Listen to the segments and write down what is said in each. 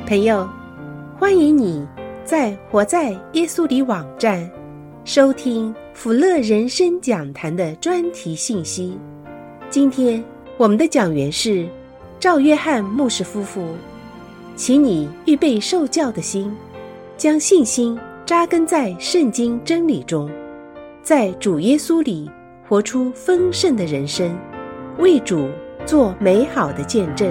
朋友，欢迎你在活在耶稣里网站收听福乐人生讲坛的专题信息。今天我们的讲员是赵约翰牧师夫妇，请你预备受教的心，将信心扎根在圣经真理中，在主耶稣里活出丰盛的人生，为主做美好的见证。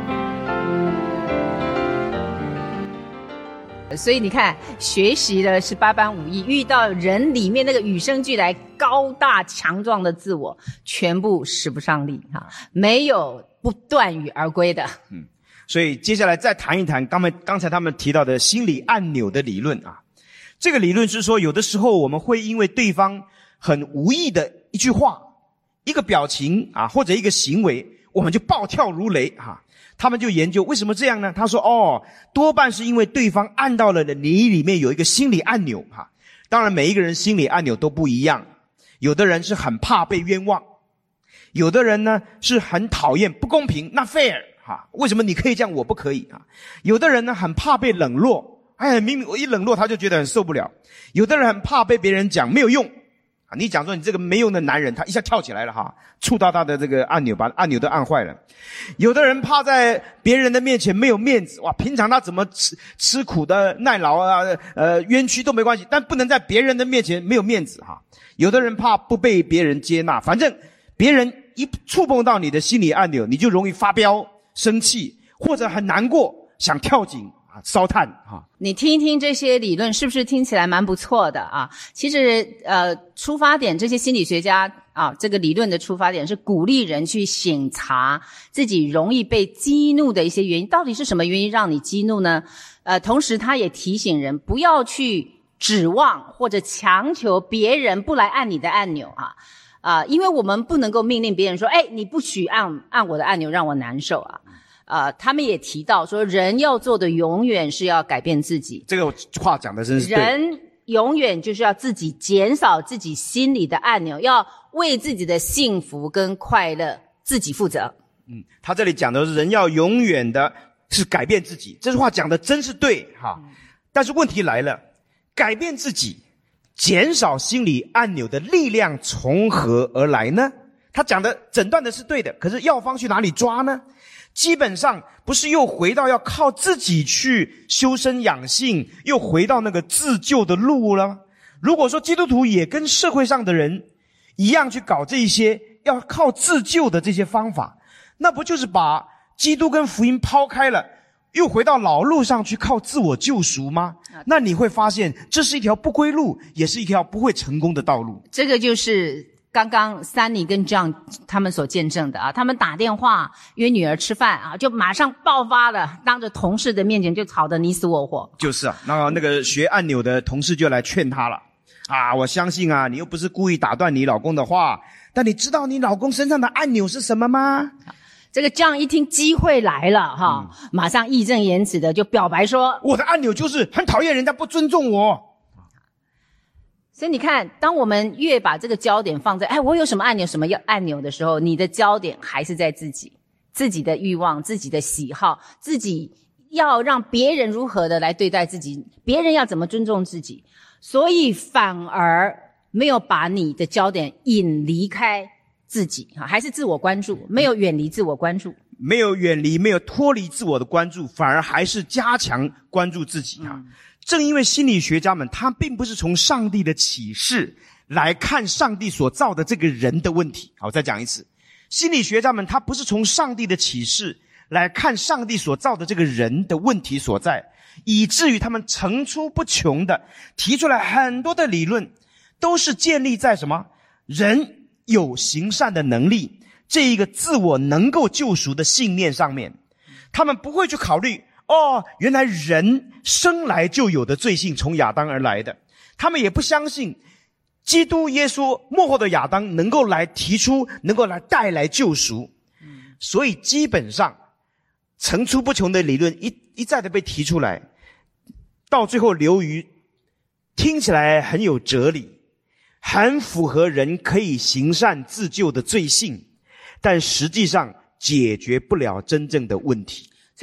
所以你看，学习了18般武艺，遇到人里面那个与生俱来高大强壮的自我，全部使不上力哈，没有不断羽而归的。 所以接下来再谈一谈刚才他们提到的心理按钮的理论啊。这个理论是说，有的时候我们会因为对方很无意的一句话、一个表情啊，或者一个行为，我们就暴跳如雷哈。他们就研究为什么这样呢？他说多半是因为对方按到了你里面有一个心理按钮哈。当然每一个人心理按钮都不一样，有的人是很怕被冤枉，有的人呢是很讨厌不公平 not fair 哈，为什么你可以这样我不可以啊？有的人呢很怕被冷落，明明我一冷落他就觉得很受不了。有的人很怕被别人讲没有用啊，你讲说你这个没用的男人，他一下跳起来了哈，触到他的这个按钮，把按钮都按坏了。有的人怕在别人的面前没有面子，哇，平常他怎么吃苦的耐劳啊，冤屈都没关系，但不能在别人的面前没有面子哈。有的人怕不被别人接纳，反正别人一触碰到你的心理按钮，你就容易发飙、生气，或者很难过，想跳井烧炭哈。 你听一听这些理论，是不是听起来蛮不错的啊？其实出发点，这些心理学家这个理论的出发点是鼓励人去省察自己容易被激怒的一些原因，到底是什么原因让你激怒呢？同时他也提醒人不要去指望或者强求别人不来按你的按钮因为我们不能够命令别人说，你不许按我的按钮让我难受他们也提到说，人要做的永远是要改变自己。 这个话讲的真是对。 人永远就是要自己减少自己心里的按钮，要为自己的幸福跟快乐自己负责。 他这里讲的是人要永远的是改变自己，这句话讲的真是对哈。但是问题来了，改变自己、减少心理按钮的力量从何而来呢？他讲的诊断的是对的，可是药方去哪里抓呢？基本上不是又回到要靠自己去修身养性，又回到那个自救的路了吗？如果说基督徒也跟社会上的人一样去搞这些要靠自救的这些方法，那不就是把基督跟福音抛开了，又回到老路上去靠自我救赎吗？那你会发现这是一条不归路，也是一条不会成功的道路。 这个就是刚刚 Sunny 跟 John 他们所见证的他们打电话约女儿吃饭就马上爆发了，当着同事的面前就吵得你死我活。 就是那个学按钮的同事就来劝他了我相信你又不是故意打断你老公的话，但你知道你老公身上的按钮是什么吗？ 这个 John 一听机会来了马上义正言辞的就表白说， 我的按钮就是很讨厌人家不尊重我。 所以你看，当我们越把这个焦点放在我有什么按钮什么按钮的时候，你的焦点还是在自己的欲望、自己的喜好，自己要让别人如何的来对待自己，别人要怎么尊重自己，所以反而没有把你的焦点引离开自己还是自我关注，没有远离自我关注， 没有远离，没有脱离自我的关注，反而还是加强关注自己正因为心理学家们他并不是从上帝的启示来看上帝所造的这个人的问题。好，我再讲一次，心理学家们他不是从上帝的启示来看上帝所造的这个人的问题所在，以至于他们层出不穷的提出来很多的理论，都是建立在什么？人有行善的能力，这一个自我能够救赎的信念上面。他们不会去考虑原来人生来就有的罪性从亚当而来的，他们也不相信基督耶稣末后的亚当能够来提出，能够来带来救赎。所以基本上层出不穷的理论一再的被提出来，到最后流于听起来很有哲理，很符合人可以行善自救的罪性，但实际上解决不了真正的问题。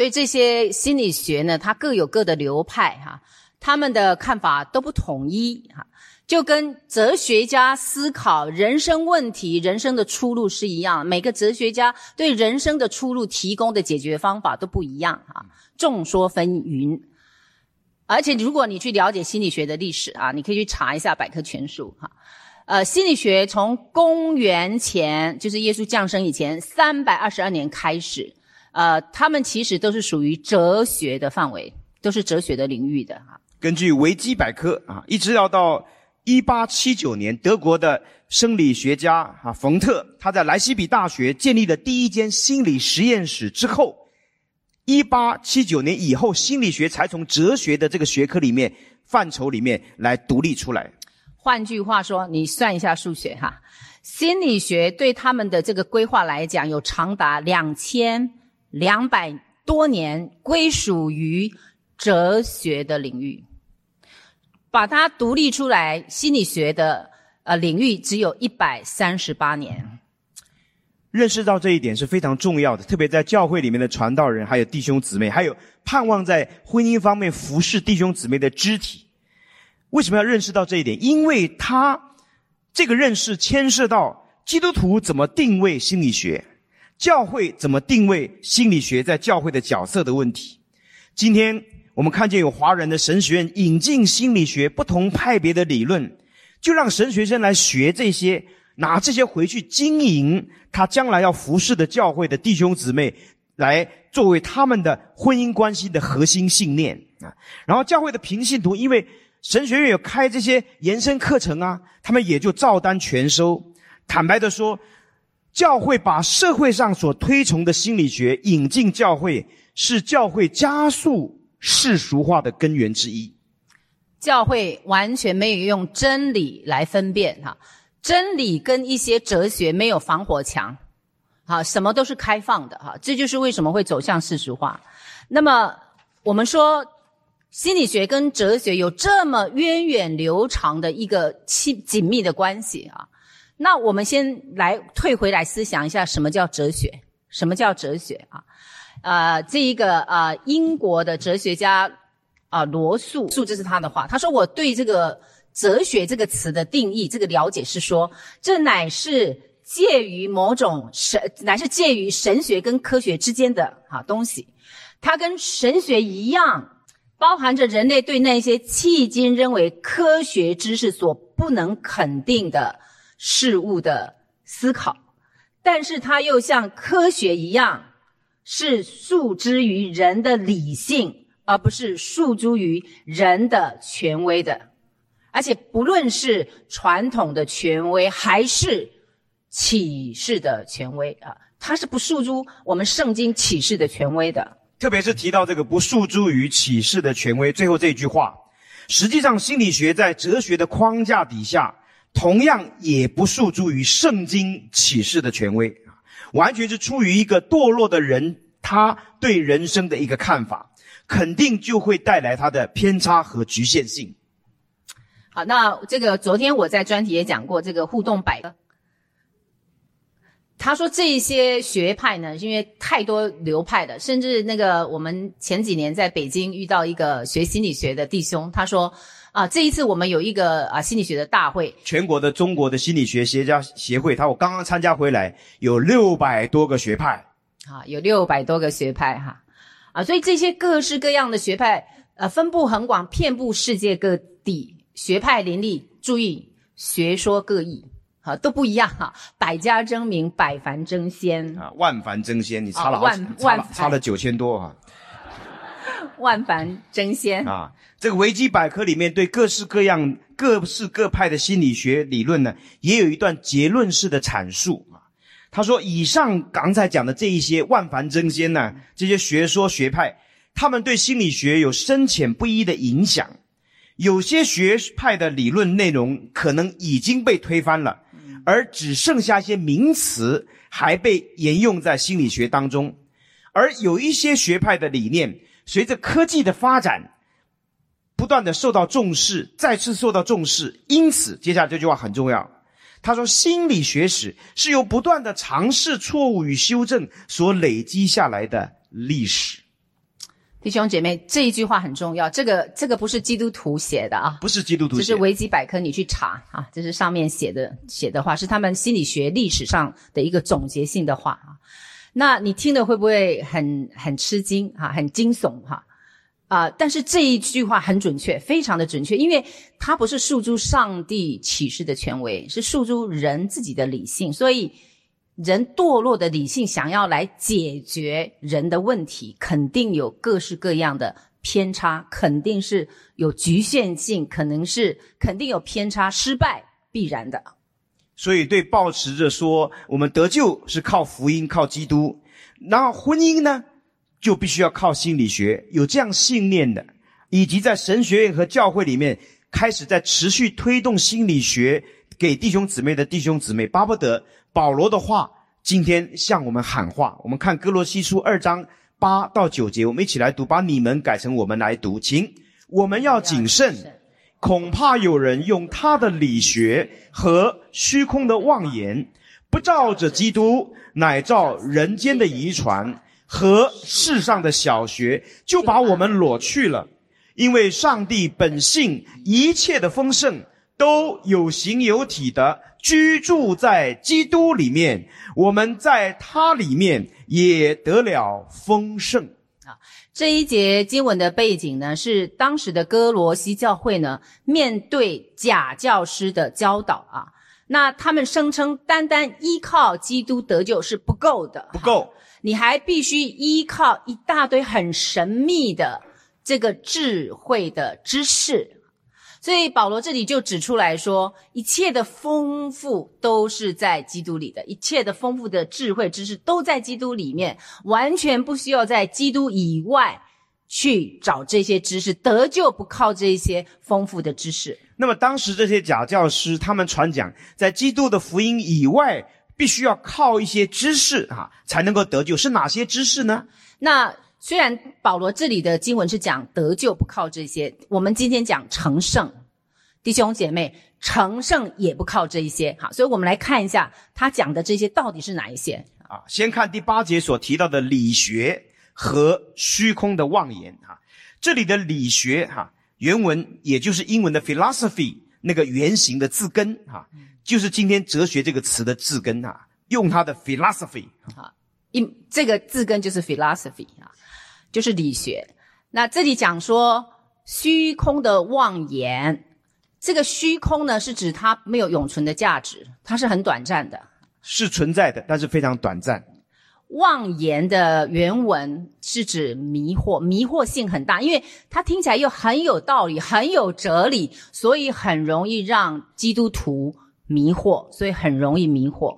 所以这些心理学呢，它各有各的流派哈，他们的看法都不统一哈，就跟哲学家思考人生问题、人生的出路是一样，每个哲学家对人生的出路提供的解决方法都不一样哈，众说纷纭。而且如果你去了解心理学的历史啊，你可以去查一下百科全书哈。心理学从公元前，就是耶稣降生以前322年开始，他们其实都是属于哲学的范围，都是哲学的领域的哈。 根据维基百科啊，一直要到1879年，德国的生理学家冯特，他在莱西比大学建立了第一间心理实验室之后，1879年以后，心理学才从哲学的这个学科里面范畴里面来独立出来。 换句话说，你算一下数学哈，心理学对他们的这个规划来讲，有长达2200多年归属于哲学的领域，把它独立出来，心理学的领域只有138年。 认识到这一点是非常重要的，特别在教会里面的传道人，还有弟兄姊妹，还有盼望在婚姻方面服侍弟兄姊妹的肢体。为什么要认识到这一点？因为这个认识牵涉到基督徒怎么定位心理学，教会怎么定位心理学在教会的角色的问题。今天我们看见有华人的神学院引进心理学不同派别的理论，就让神学生来学这些，拿这些回去经营他将来要服侍的教会的弟兄姊妹，来作为他们的婚姻关系的核心信念啊。然后教会的平信徒因为神学院有开这些延伸课程啊，他们也就照单全收。坦白的说，教会把社会上所推崇的心理学引进教会，是教会加速世俗化的根源之一。 教会完全没有用真理来分辨哈，真理跟一些哲学没有防火墙，好，什么都是开放的哈，这就是为什么会走向世俗化。那么我们说心理学跟哲学有这么源远流长的一个紧密的关系啊，那我们先来退回来思想一下什么叫哲学，什么叫哲学啊？这一个英国的哲学家罗素，这是他的话，他说我对这个哲学这个词的定义，这个了解是说，这乃是介于神学跟科学之间的东西，它跟神学一样，包含着人类对那些迄今认为科学知识所不能肯定的事物的思考，但是它又像科学一样，是诉诸于人的理性，而不是诉诸于人的权威的。而且不论是传统的权威还是启示的权威它是不诉诸我们圣经启示的权威的。 特别是提到这个不诉诸于启示的权威，最后这句话，实际上心理学在哲学的框架底下，同样也不诉诸于圣经启示的权威，完全是出于一个堕落的人他对人生的一个看法，肯定就会带来他的偏差和局限性。 好，那这个昨天我在专题也讲过这个互动百科，他说这些学派呢，因为太多流派的，甚至那个我们前几年在北京遇到一个学心理学的弟兄，他说这一次我们有一个心理学的大会， 全国的中国的心理学家协会，我刚刚参加回来，有600多个学派有600多个学派所以这些各式各样的学派分布很广，遍布世界各地，学派林立，注意学说各异都不一样百家争鸣，百凡争先万凡争先，你差了差了9000多万凡争先这个维基百科里面对各式各派的心理学理论呢，也有一段结论式的阐述他说以上刚才讲的这一些万凡争先呢，这些学说学派，他们对心理学有深浅不一的影响，有些学派的理论内容可能已经被推翻了，而只剩下一些名词还被沿用在心理学当中，而有一些学派的理念随着科技的发展不断的受到重视，再次受到重视，因此接下来这句话很重要，他说心理学史是由不断的尝试错误与修正所累积下来的历史弟兄姐妹，这一句话很重要，这个不是基督徒写的啊， 不是基督徒写的， 这是维基百科你去查啊，这是上面写的话，是他们心理学历史上的一个总结性的话啊。那你听了会不会很吃惊啊，很惊悚哈？但是这一句话很准确，非常的准确，因为它不是诉诸上帝启示的权威，是诉诸人自己的理性，所以人堕落的理性想要来解决人的问题，肯定有各式各样的偏差，肯定是有局限性，肯定有偏差，失败必然的。 所以对抱持着说我们得救是靠福音靠基督，然后婚姻呢就必须要靠心理学，有这样信念的，以及在神学院和教会里面开始在持续推动心理学给弟兄姊妹的弟兄姊妹，巴不得保罗的话今天向我们喊话。我们看哥罗西书2章8到9节，我们一起来读，把你们改成我们来读。请，我们要谨慎，恐怕有人用他的理学和虚空的妄言，不照着基督，乃照人间的遗传和世上的小学，就把我们裸去了。因为上帝本性一切的丰盛都有形有体的居住在基督里面，我们在他里面也得了丰盛。 这一节经文的背景呢，是当时的哥罗西教会呢，面对假教师的教导啊，那他们声称单单依靠基督得救是不够的， 不够， 你还必须依靠一大堆很神秘的这个智慧的知识。所以保罗这里就指出来说，一切的丰富都是在基督里的，一切的丰富的智慧知识都在基督里面，完全不需要在基督以外去找这些知识，得救不靠这些丰富的知识。 那么当时这些假教师他们传讲，在基督的福音以外必须要靠一些知识才能够得救，是哪些知识呢？ 那虽然保罗这里的经文是讲得救不靠这些，我们今天讲成圣，弟兄姐妹，成圣也不靠这一些。好，所以我们来看一下他讲的这些到底是哪一些。 先看第8节所提到的理学和虚空的妄言。这里的理学原文也就是英文的 philosophy 那个原型的字根就是今天哲学这个词的字根用它的 philosophy 这个字根就是 philosophy 就是理学。那这里讲说虚空的妄言，这个虚空呢是指它没有永存的价值，它是很短暂的， 是存在的，但是非常短暂。 妄言的原文是指迷惑，迷惑性很大，因为它听起来又很有道理，很有哲理，所以很容易让基督徒迷惑，所以很容易迷惑。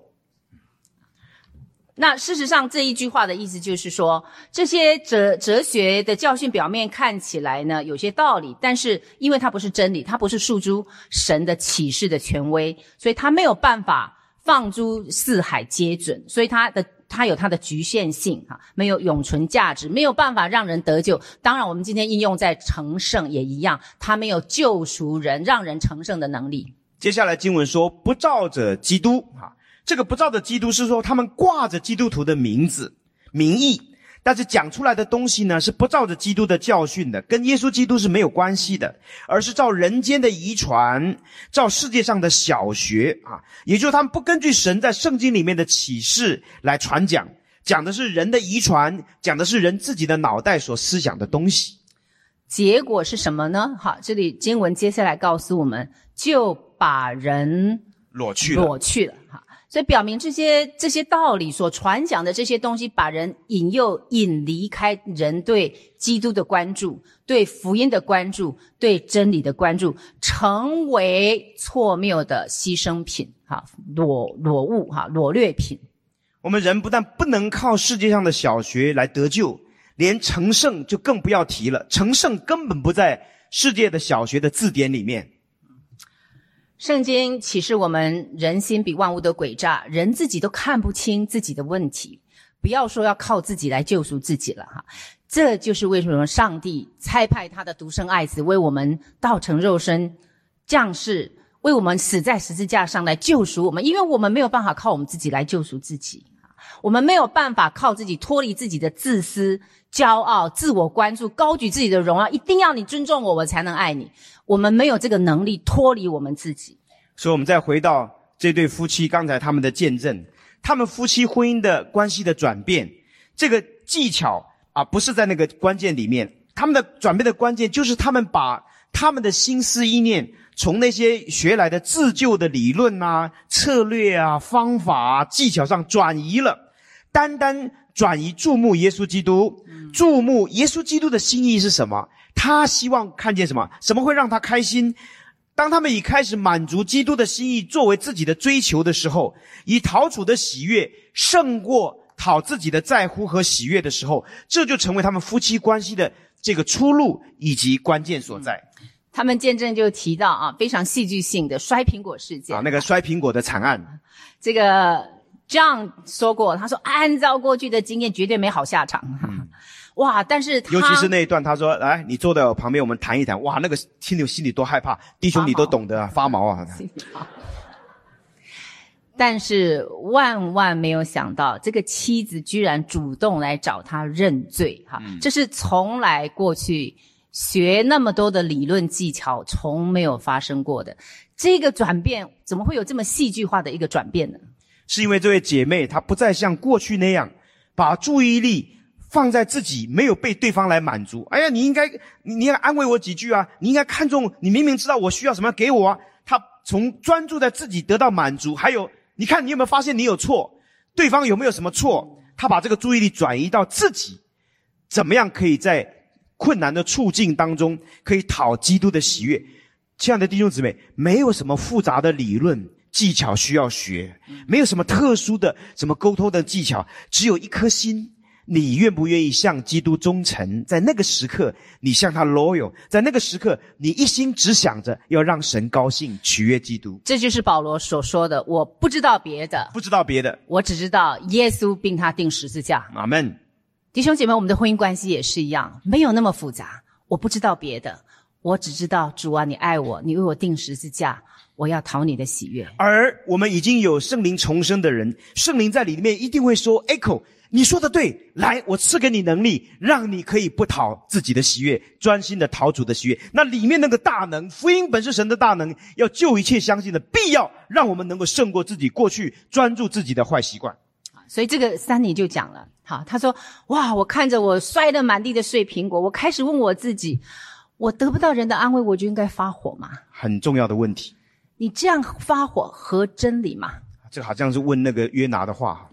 那事实上这一句话的意思就是说，这些哲学的教训表面看起来呢有些道理，但是因为它不是真理，它不是诉诸神的启示的权威，所以它没有办法放诸四海皆准，所以它有它的局限性没有永存价值，没有办法让人得救。当然我们今天应用在成圣也一样，它没有救赎人让人成圣的能力。 接下来经文说不照着基督这个不照着基督是说他们挂着基督徒的名字名义，但是讲出来的东西呢是不照着基督的教训的，跟耶稣基督是没有关系的，而是照人间的遗传，照世界上的小学也就是他们不根据神在圣经里面的启示来传讲，讲的是人的遗传，讲的是人自己的脑袋所思想的东西。 结果是什么呢？好，这里经文接下来告诉我们，就把人裸去了。所以表明这些道理所传讲的这些东西，把人引离开人对基督的关注，对福音的关注，对真理的关注，成为错谬的牺牲品裸物裸掠品。 我们人不但不能靠世界上的小学来得救，连成圣就更不要提了，成圣根本不在世界的小学的字典里面。 圣经启示我们，人心比万物都诡诈，人自己都看不清自己的问题，不要说要靠自己来救赎自己了这就是为什么上帝差派他的独生爱子为我们道成肉身降世，为我们死在十字架上来救赎我们，因为我们没有办法靠我们自己来救赎自己。 我们没有办法靠自己脱离自己的自私、骄傲、自我关注，高举自己的荣耀，一定要你尊重我，我才能爱你。我们没有这个能力脱离我们自己。 所以我们再回到这对夫妻刚才他们的见证，他们夫妻婚姻的关系的转变，这个技巧不是在那个关键里面，他们的转变的关键就是他们把他们的心思意念从那些学来的自救的理论策略方法技巧上转移了，单单转移注目耶稣基督。注目耶稣基督的心意是什么？他希望看见什么？什么会让他开心？当他们已开始满足基督的心意作为自己的追求的时候，以讨主的喜悦胜过讨自己的在乎和喜悦的时候，这就成为他们夫妻关系的这个出路以及关键所在。 他们见证就提到非常戏剧性的摔苹果事件。 那个摔苹果的惨案。 这个 John 说过，他说按照过去的经验绝对没好下场。哇，但是尤其是那一段他说来你坐在我旁边我们谈一谈，哇，那个心里多害怕，弟兄你都懂得发毛但是万万没有想到，这个妻子居然主动来找他认罪这是从来过去学那么多的理论技巧从没有发生过的。这个转变怎么会有这么戏剧化的一个转变呢？ 是因为这位姐妹她不再像过去那样把注意力放在自己没有被对方来满足。哎呀，你应该安慰我几句你应该看重，你明明知道我需要什么给我她从专注在自己得到满足，还有你看你有没有发现你有错，对方有没有什么错，她把这个注意力转移到自己怎么样可以在困难的处境当中可以讨基督的喜悦。亲爱的弟兄姊妹，没有什么复杂的理论技巧需要学，没有什么特殊的什么沟通的技巧，只有一颗心，你愿不愿意向基督忠诚？在那个时刻你向他 loyal， 在那个时刻你一心只想着要让神高兴，取悦基督。 这就是保罗所说的，我不知道别的，我只知道耶稣并他钉十字架。 阿们。 弟兄姐妹，我们的婚姻关系也是一样，没有那么复杂。我不知道别的，我只知道主啊，你爱我，你为我钉十字架，我要讨你的喜悦。 而我们已经有圣灵重生的人，圣灵在里面一定会说 Echo， 你说的对，来，我赐给你能力，让你可以不讨自己的喜悦，专心的讨主的喜悦。那里面那个大能，福音本是神的大能，要救一切相信的，必要让我们能够胜过自己过去专注自己的坏习惯。 所以这个三妮就讲了，他说哇，我看着我摔得满地的碎苹果，我开始问我自己，我得不到人的安慰，我就应该发火吗？ 很重要的问题。 你这样发火合真理吗？ 这个好像是问那个约拿的话。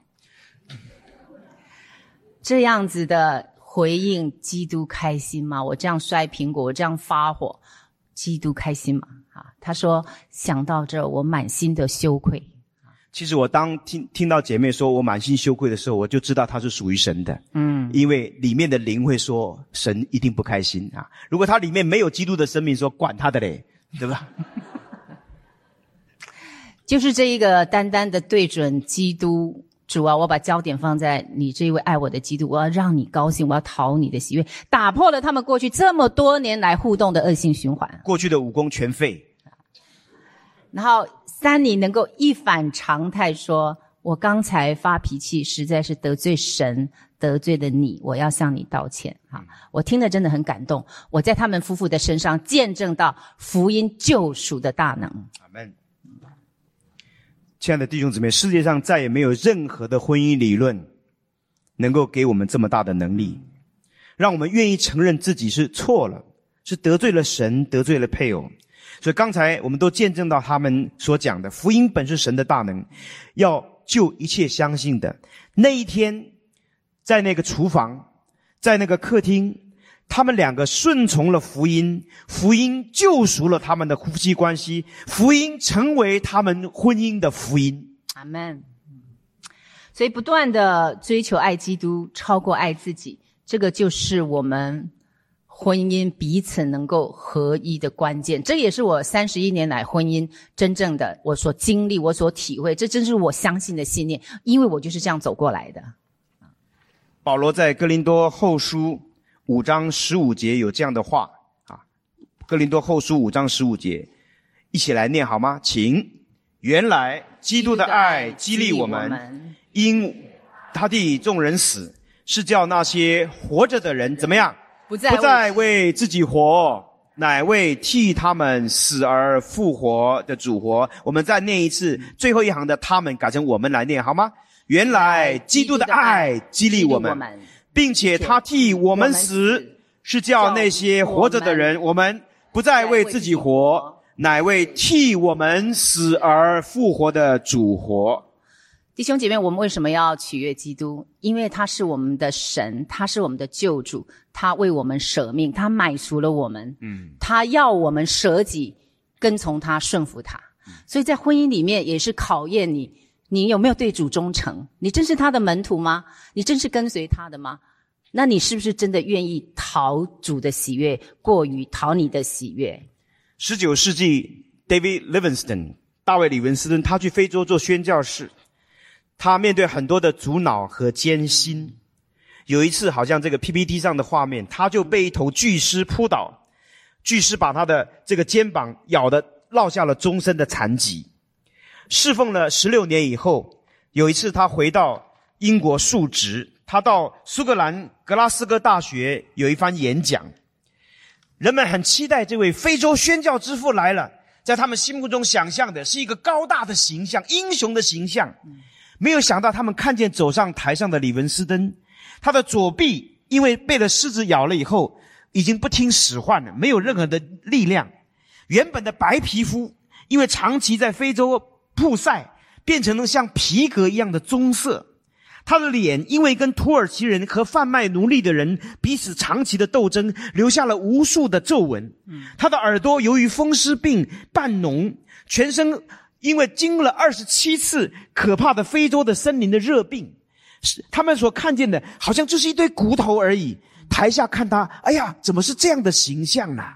这样子的回应基督开心吗？我这样摔苹果，我这样发火，基督开心吗？他说想到这我满心的羞愧。 其实我当听到姐妹说我满心羞愧的时候，我就知道她是属于神的。因为里面的灵会说神一定不开心如果他里面没有基督的生命，说管他的嘞，对吧？ 就是这一个单单的对准基督，主啊，我把焦点放在你这一位爱我的基督，我要让你高兴，我要讨你的喜悦，打破了他们过去这么多年来互动的恶性循环， 过去的武功全废。 然后三妮能够一反常态说，我刚才发脾气实在是得罪神，得罪了你，我要向你道歉我听了真的很感动，我在他们夫妇的身上见证到福音救赎的大能。 阿们。亲爱的弟兄姊妹，世界上再也没有任何的婚姻理论能够给我们这么大的能力，让我们愿意承认自己是错了，是得罪了神，得罪了配偶。所以刚才我们都见证到他们所讲的，福音本是神的大能，要救一切相信的。那一天在那个厨房，在那个客厅，他们两个顺从了福音，福音救赎了他们的夫妻关系，福音成为他们婚姻的福音。 阿们。所以不断的追求爱基督超过爱自己，这个就是我们婚姻彼此能够合一的关键。这也是我31年来婚姻真正的我所经历，我所体会，这真是我相信的信念，因为我就是这样走过来的。 保罗在哥林多后书5章15节有这样的话哥林多后书5章15节，一起来念好吗？请。原来基督的爱激励我们，因他替众人死，是叫那些活着的人怎么样？ 不再为自己活，乃为替他们死而复活的主活。我们再念一次最后一行的他们，改成我们来念好吗？原来基督的爱激励我们，并且他替我们死，是叫那些活着的人，我们不再为自己活，乃为替我们死而复活的主活。 弟兄姐妹，我们为什么要取悦基督？因为他是我们的神，他是我们的救主，他为我们舍命，他买赎了我们，他要我们舍己，跟从他，顺服他。所以在婚姻里面也是考验你有没有对主忠诚？你真是他的门徒吗？你真是跟随他的吗？那你是不是真的愿意讨主的喜悦，过于讨你的喜悦 ？19世纪 David Livingstone 大卫李文斯顿，他去非洲做宣教士，他面对很多的阻挠和艰辛。有一次好像这个 PPT 上的画面，他就被一头巨狮扑倒，巨狮把他的这个肩膀咬得落下了终身的残疾。侍奉了16年以后，有一次他回到英国述职，他到苏格兰格拉斯哥大学有一番演讲。人们很期待这位非洲宣教之父来了，在他们心目中想象的是一个高大的形象，英雄的形象。没有想到他们看见走上台上的李文斯登，他的左臂因为被了狮子咬了以后已经不听使唤了，没有任何的力量。原本的白皮肤因为长期在非洲曝晒，变成了像皮革一样的棕色。他的脸因为跟土耳其人和贩卖奴隶的人彼此长期的斗争，留下了无数的皱纹。他的耳朵由于风湿病半脓，全身因为经了27次可怕的非洲的森林的热病，他们所看见的好像就是一堆骨头而已。台下看他，哎呀，怎么是这样的形象呢？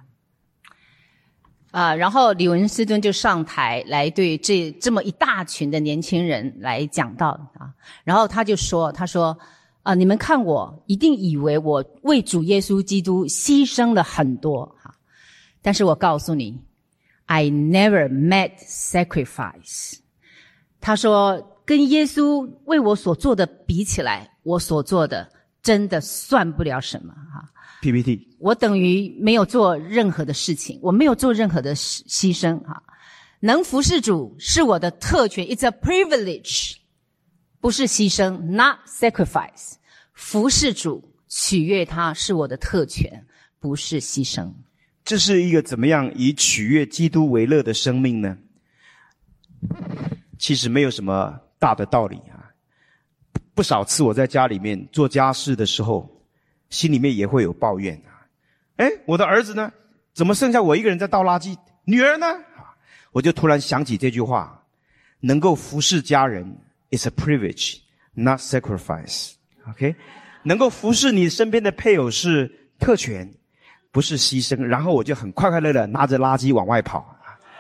然后李文斯顿就上台来对这么一大群的年轻人来讲道啊。然后他就说，你们看我一定以为我为主耶稣基督牺牲了很多哈，但是我告诉你 I never met sacrifice。 他说跟耶稣为我所做的比起来，我所做的真的算不了什么哈。 PPT， 我等于没有做任何的事情，我没有做任何的牺牲哈。能服侍主是我的特权 ，It's a privilege， 不是牺牲 ，not sacrifice。服侍主、取悦他是我的特权，不是牺牲。 这是一个怎么样以取悦基督为乐的生命呢？其实没有什么大的道理啊。不少次我在家里面做家事的时候，心里面也会有抱怨啊。我的儿子呢？怎么剩下我一个人在倒垃圾？女儿呢？我就突然想起这句话：能够服侍家人 is a privilege, not sacrifice. OK， 能够服侍你身边的配偶是特权，不是牺牲。然后我就很快快乐乐拿着垃圾往外跑。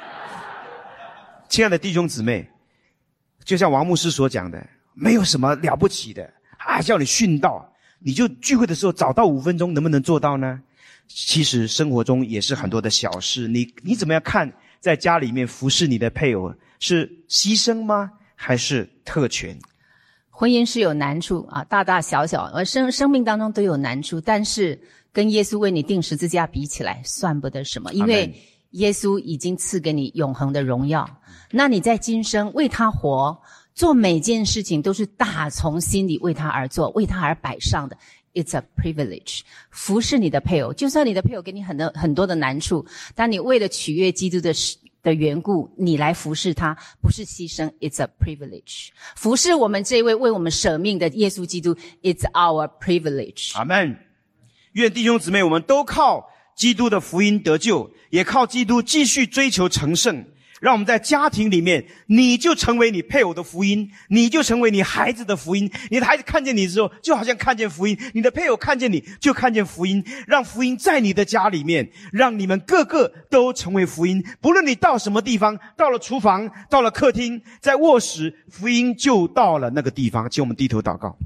亲爱的弟兄姊妹，就像王牧师所讲的，没有什么了不起的啊，叫你殉道。你就聚会的时候早到5分钟，能不能做到呢？其实生活中也是很多的小事。你怎么样看在家里面服侍你的配偶，是牺牲吗？还是特权？ 婚姻是有难处啊，大大小小，而生命当中都有难处，但是跟耶稣为你钉十字架比起来，算不得什么，因为耶稣已经赐给你永恒的荣耀。那你在今生为他活，做每件事情都是打从心里为他而做，为他而摆上的。It's a privilege。 服侍你的配偶，就算你的配偶给你很多的难处，但你为了取悦基督的缘故，你来服侍他，不是牺牲。It's a privilege。 服侍我们这位为我们舍命的耶稣基督 It's our privilege。 阿们。愿弟兄姊妹我们都靠基督的福音得救，也靠基督继续追求成圣。让我们在家庭里面，你就成为你配偶的福音，你就成为你孩子的福音。你的孩子看见你之后，就好像看见福音；你的配偶看见你，就看见福音。让福音在你的家里面，让你们个个都成为福音。不论你到什么地方，到了厨房，到了客厅，在卧室，福音就到了那个地方。请我们低头祷告。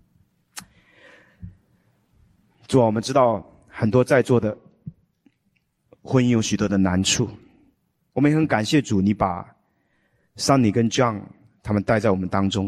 主啊，我们知道很多在座的婚姻有许多的难处，我们也很感谢主，你把 Sunny 跟 John 他们带在我们当中，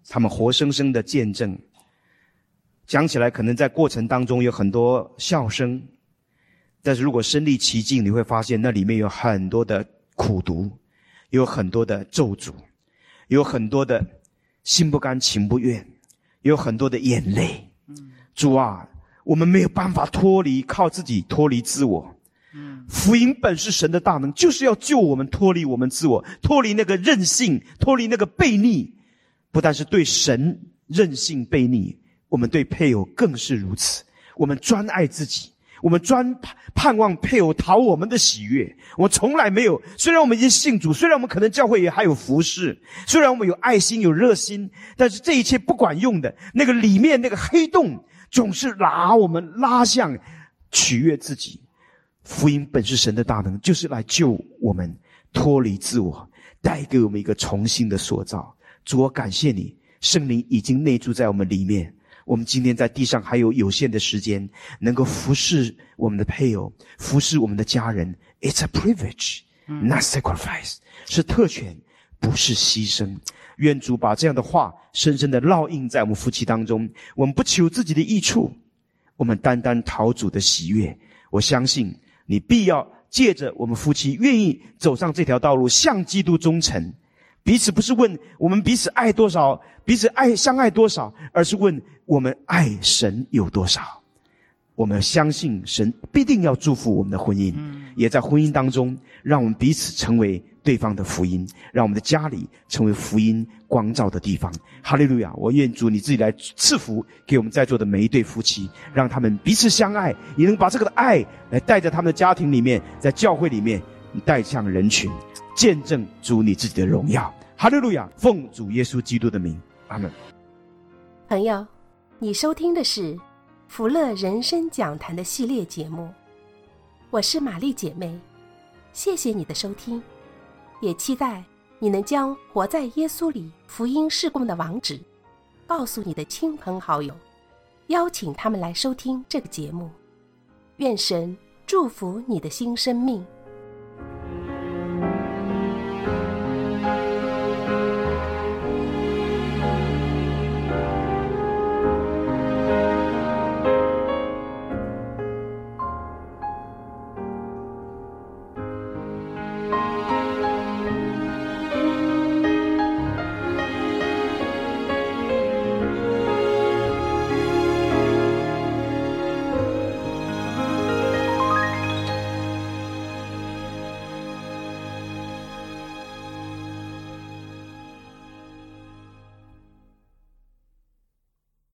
他们活生生的见证。讲起来可能在过程当中有很多笑声，但是如果身历其境，你会发现那里面有很多的苦毒，有很多的咒诅，有很多的心不甘情不愿，有很多的眼泪。主啊，我们没有办法靠自己脱离自我。福音本是神的大能，就是要救我们脱离我们自我，脱离那个任性，脱离那个悖逆。不但是对神任性悖逆，我们对配偶更是如此。我们专爱自己，我们专盼望配偶讨我们的喜悦。我们从来没有，虽然我们已经信主，虽然我们可能教会也还有服事，虽然我们有爱心有热心，但是这一切不管用的，那个里面那个黑洞总是拿我们拉向取悦自己。福音本是神的大能，就是来救我们脱离自我，带给我们一个重新的塑造。主，我感谢你，圣灵已经内住在我们里面。我们今天在地上还有有限的时间，能够服侍我们的配偶，服侍我们的家人。It's a privilege, not sacrifice， 是特权，不是牺牲。愿主把这样的话深深地烙印在我们夫妻当中。我们不求自己的益处，我们单单讨主的喜悦。我相信你必要借着我们夫妻愿意走上这条道路，向基督忠诚。彼此不是问我们彼此爱多少，彼此相爱多少，而是问我们爱神有多少。我们相信神必定要祝福我们的婚姻，也在婚姻当中让我们彼此成为对方的福音，让我们的家里成为福音光照的地方。哈利路亚！我愿主你自己来赐福给我们在座的每一对夫妻，让他们彼此相爱，也能把这个爱来带在他们的家庭里面，在教会里面带向人群，见证主你自己的荣耀。哈利路亚！奉主耶稣基督的名，阿们。 朋友，你收听的是福乐人生讲坛的系列节目，我是玛丽姐妹，谢谢你的收听，也期待你能将活在耶稣里福音事工的网址告诉你的亲朋好友，邀请他们来收听这个节目。愿神祝福你的新生命。